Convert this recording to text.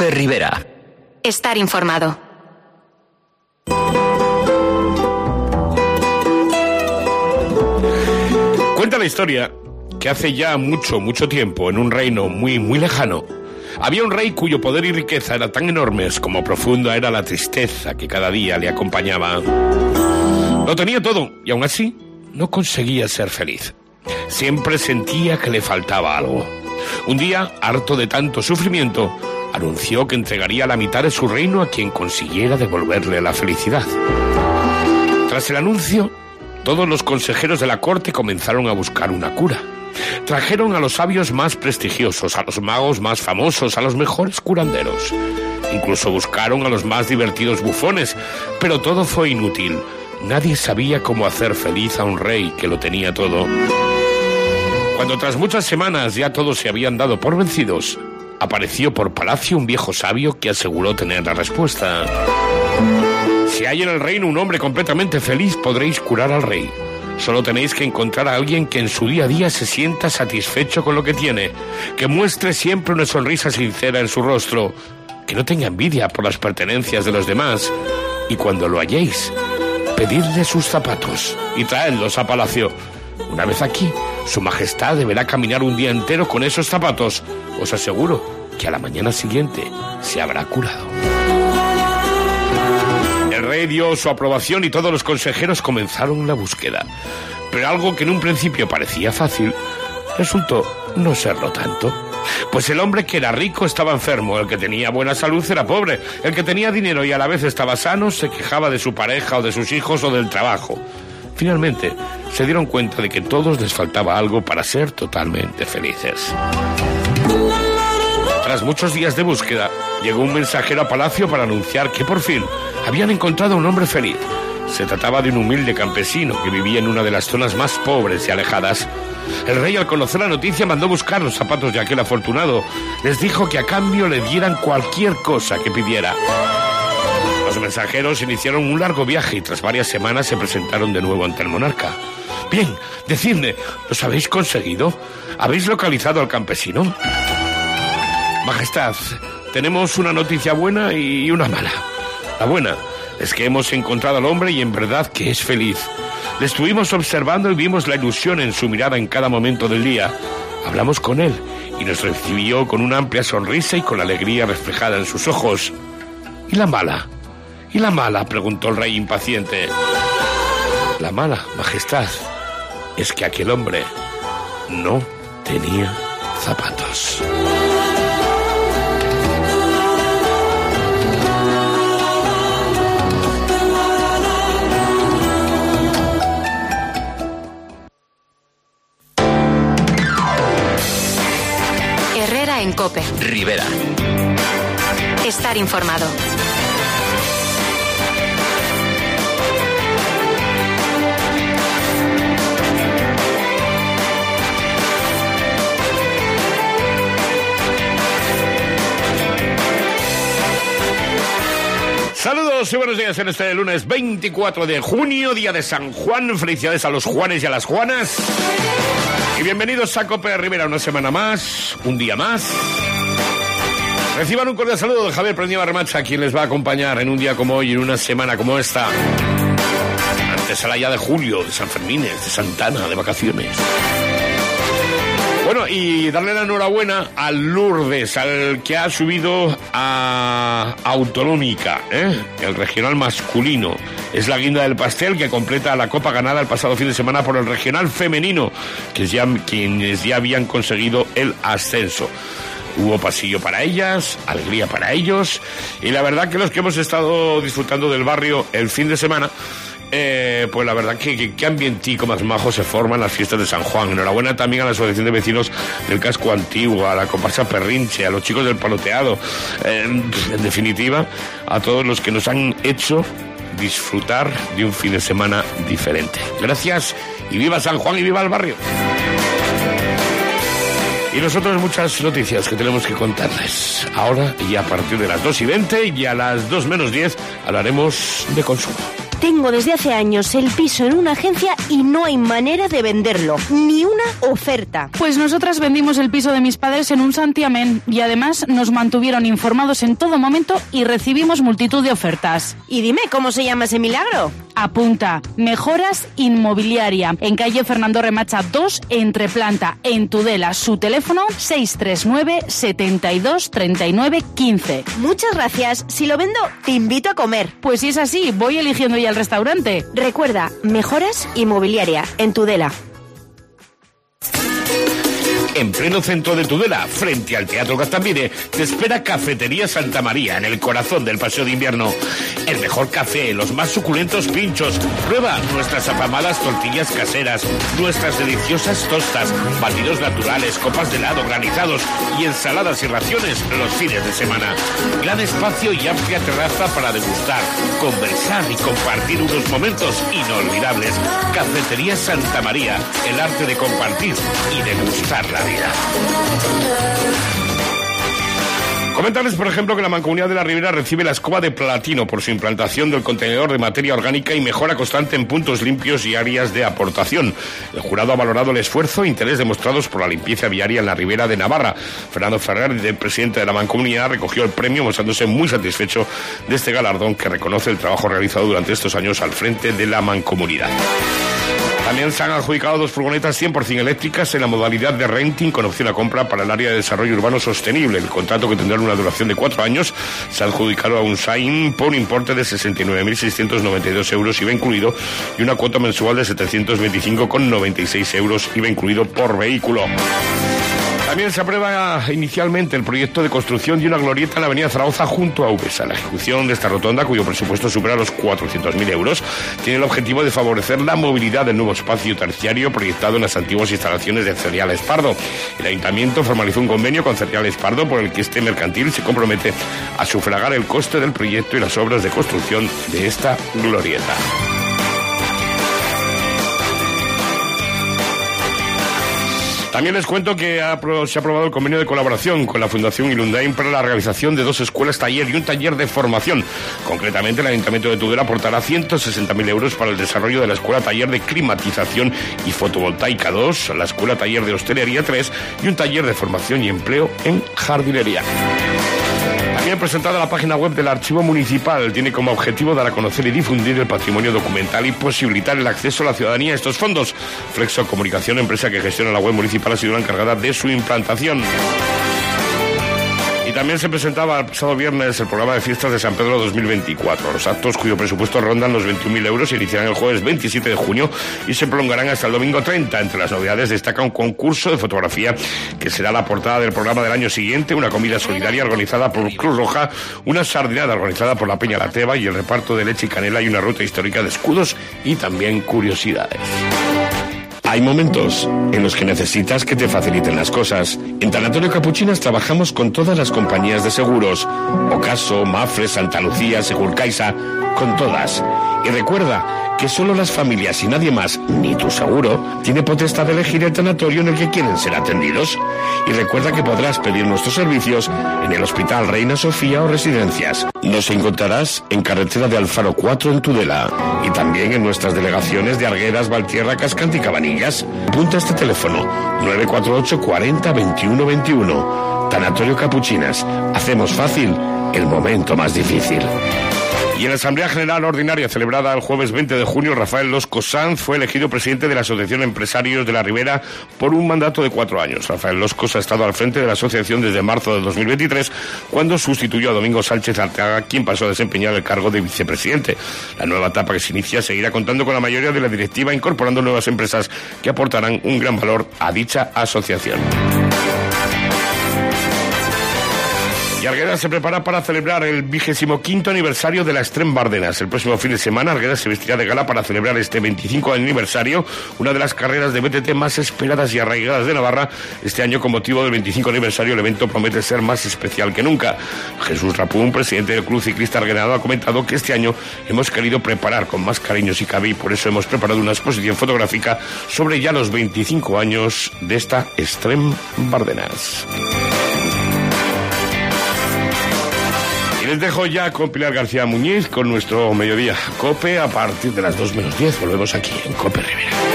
COPE Rivera. Estar informado. Cuenta la historia que hace ya mucho tiempo, en un reino muy lejano, había un rey cuyo poder y riqueza eran tan enormes como profunda era la tristeza que cada día le acompañaba. Lo tenía todo y aún así no conseguía ser feliz. Siempre sentía que le faltaba algo. Un día, harto de tanto sufrimiento, anunció que entregaría la mitad de su reino a quien consiguiera devolverle la felicidad. Tras el anuncio, todos los consejeros de la corte comenzaron a buscar una cura. Trajeron a los sabios más prestigiosos, a los magos más famosos, a los mejores curanderos. Incluso buscaron a los más divertidos bufones, pero todo fue inútil. Nadie sabía cómo hacer feliz a un rey que lo tenía todo. Cuando tras muchas semanas ya todos se habían dado por vencidos, apareció por palacio un viejo sabio que aseguró tener la respuesta. Si hay en el reino un hombre completamente feliz, podréis curar al rey. Solo tenéis que encontrar a alguien que en su día a día se sienta satisfecho con lo que tiene, que muestre siempre una sonrisa sincera en su rostro, que no tenga envidia por las pertenencias de los demás, y cuando lo halléis, pedidle sus zapatos y traedlos a palacio. Una vez aquí, su majestad deberá caminar un día entero con esos zapatos. Os aseguro que a la mañana siguiente se habrá curado. El rey dio su aprobación y todos los consejeros comenzaron la búsqueda. Pero algo que en un principio parecía fácil, resultó no serlo tanto. Pues el hombre que era rico estaba enfermo, el que tenía buena salud era pobre, el que tenía dinero y a la vez estaba sano se quejaba de su pareja o de sus hijos o del trabajo. Finalmente, se dieron cuenta de que a todos les faltaba algo para ser totalmente felices. Tras muchos días de búsqueda, llegó un mensajero a palacio para anunciar que por fin habían encontrado a un hombre feliz. Se trataba de un humilde campesino que vivía en una de las zonas más pobres y alejadas. El rey, al conocer la noticia, mandó buscar los zapatos de aquel afortunado. Les dijo que a cambio le dieran cualquier cosa que pidiera. Los mensajeros iniciaron un largo viaje y tras varias semanas se presentaron de nuevo ante el monarca. Bien, decidme, ¿los habéis conseguido? ¿Habéis localizado al campesino? Majestad, tenemos una noticia buena y una mala. La buena es que hemos encontrado al hombre y en verdad que es feliz. Le estuvimos observando y vimos la ilusión en su mirada en cada momento del día. Hablamos con él y nos recibió con una amplia sonrisa y con la alegría reflejada en sus ojos. ¿Y la mala? ¿Y la mala?, preguntó el rey impaciente. La mala, majestad, es que aquel hombre no tenía zapatos. Herrera en COPE. Rivera. Estar informado. Saludos y buenos días en este lunes 24 de junio, día de San Juan. Felicidades a los Juanes y a las Juanas. Y bienvenidos a COPE Rivera, una semana más, un día más. Reciban un cordial saludo de Javier Prendiva Remacha, quien les va a acompañar en un día como hoy, en una semana como esta. Antes a la ya de julio, de San Fermín, de Santana, de vacaciones. Bueno, y darle la enhorabuena al Lourdes, al que ha subido a Autonómica, el regional masculino. Es la guinda del pastel que completa la copa ganada el pasado fin de semana por el regional femenino, quienes ya habían conseguido el ascenso. Hubo pasillo para ellas, alegría para ellos, y la verdad que los que hemos estado disfrutando del barrio el fin de semana, pues la verdad que ambientico más majo se forma en las fiestas de San Juan. Enhorabuena también a la Asociación de Vecinos del Casco Antiguo, a la comparsa Perrinche, a los chicos del Paloteado, en definitiva, a todos los que nos han hecho disfrutar de un fin de semana diferente. Gracias y viva San Juan y viva el barrio. Y nosotros muchas noticias que tenemos que contarles. Ahora y a partir de las 2:20 y a las 2 menos 10 hablaremos de consumo. Tengo desde hace años el piso en una agencia y no hay manera de venderlo. Ni una oferta. Pues nosotras vendimos el piso de mis padres en un santiamén y además nos mantuvieron informados en todo momento y recibimos multitud de ofertas. Y dime, ¿cómo se llama ese milagro? Apunta, Mejoras Inmobiliaria, en calle Fernando Remacha 2, Entreplanta, en Tudela. Su teléfono 639 72 39 15. Muchas gracias. Si lo vendo, te invito a comer. Pues si es así, voy eligiendo ya el restaurante. Recuerda, Mejoras Inmobiliaria, en Tudela. En pleno centro de Tudela, frente al Teatro Gaztambide, te espera Cafetería Santa María, en el corazón del Paseo de Invierno. El mejor café, los más suculentos pinchos. Prueba nuestras afamadas tortillas caseras, nuestras deliciosas tostas, batidos naturales, copas de helado, granizados y ensaladas y raciones los fines de semana. Gran espacio y amplia terraza para degustar, conversar y compartir unos momentos inolvidables. Cafetería Santa María, el arte de compartir y degustar la vida. Comentarles, por ejemplo, que la Mancomunidad de la Ribera recibe la escoba de platino por su implantación del contenedor de materia orgánica y mejora constante en puntos limpios y áreas de aportación. El jurado ha valorado el esfuerzo e interés demostrados por la limpieza viaria en la Ribera de Navarra. Fernando Ferrer, el presidente de la Mancomunidad, recogió el premio mostrándose muy satisfecho de este galardón que reconoce el trabajo realizado durante estos años al frente de la Mancomunidad. También se han adjudicado 2 furgonetas 100% eléctricas en la modalidad de renting con opción a compra para el área de desarrollo urbano sostenible. El contrato, que tendrá una duración de 4 años, se ha adjudicado a UNSAIN por un importe de 69.692 euros IVA incluido y una cuota mensual de 725,96 euros IVA incluido por vehículo. También se aprueba inicialmente el proyecto de construcción de una glorieta en la avenida Zaragoza junto a Uvesa. La ejecución de esta rotonda, cuyo presupuesto supera los 400.000 euros, tiene el objetivo de favorecer la movilidad del nuevo espacio terciario proyectado en las antiguas instalaciones de Cereales Pardo. El Ayuntamiento formalizó un convenio con Cereales Pardo por el que este mercantil se compromete a sufragar el coste del proyecto y las obras de construcción de esta glorieta. También les cuento que se ha aprobado el convenio de colaboración con la Fundación Ilundain para la realización de 2 escuelas taller y un taller de formación. Concretamente, el Ayuntamiento de Tudela aportará 160.000 euros para el desarrollo de la Escuela Taller de Climatización y Fotovoltaica 2, la Escuela Taller de Hostelería 3 y un taller de formación y empleo en jardinería. También presentada la página web del Archivo Municipal, tiene como objetivo dar a conocer y difundir el patrimonio documental y posibilitar el acceso a la ciudadanía a estos fondos. Flexo Comunicación, empresa que gestiona la web municipal, ha sido la encargada de su implantación. Y también se presentaba el pasado viernes el programa de fiestas de San Pedro 2024. Los actos, cuyo presupuesto rondan los 21.000 euros, se iniciarán el jueves 27 de junio y se prolongarán hasta el domingo 30. Entre las novedades destaca un concurso de fotografía que será la portada del programa del año siguiente, una comida solidaria organizada por Cruz Roja, una sardinada organizada por la Peña La Teba y el reparto de leche y canela y una ruta histórica de escudos y también curiosidades. Hay momentos en los que necesitas que te faciliten las cosas. En Tanatorio Capuchinas trabajamos con todas las compañías de seguros. Ocaso, Mafre, Santa Lucía, Segurcaixa, con todas. Y recuerda que solo las familias y nadie más, ni tu seguro, tiene potestad de elegir el tanatorio en el que quieren ser atendidos. Y recuerda que podrás pedir nuestros servicios en el Hospital Reina Sofía o Residencias. Nos encontrarás en carretera de Alfaro 4 en Tudela y también en nuestras delegaciones de Arguedas, Valtierra, Cascante y Cabanillas. Apunta este teléfono: 948 40 21 21. Tanatorio Capuchinas. Hacemos fácil el momento más difícil. Y en la Asamblea General Ordinaria celebrada el jueves 20 de junio, Rafael Losco Sanz fue elegido presidente de la Asociación Empresarios de la Ribera por un mandato de 4 años. Rafael Losco ha estado al frente de la asociación desde marzo de 2023, cuando sustituyó a Domingo Sánchez Arteaga, quien pasó a desempeñar el cargo de vicepresidente. La nueva etapa que se inicia seguirá contando con la mayoría de la directiva, incorporando nuevas empresas que aportarán un gran valor a dicha asociación. Y Arguedas se prepara para celebrar el 25º aniversario de la Extreme Bardenas. El próximo fin de semana, Arguedas se vestirá de gala para celebrar este 25 aniversario, una de las carreras de BTT más esperadas y arraigadas de Navarra. Este año, con motivo del 25 aniversario, el evento promete ser más especial que nunca. Jesús Rapún, presidente del Club Ciclista Arguedano, ha comentado que este año hemos querido preparar con más cariño si cabe, y por eso hemos preparado una exposición fotográfica sobre ya los 25 años de esta Extreme Bardenas. En Les dejo ya con Pilar García Muñiz con nuestro Mediodía Cope a partir de las 2 menos 10. Volvemos aquí en Cope Rivera.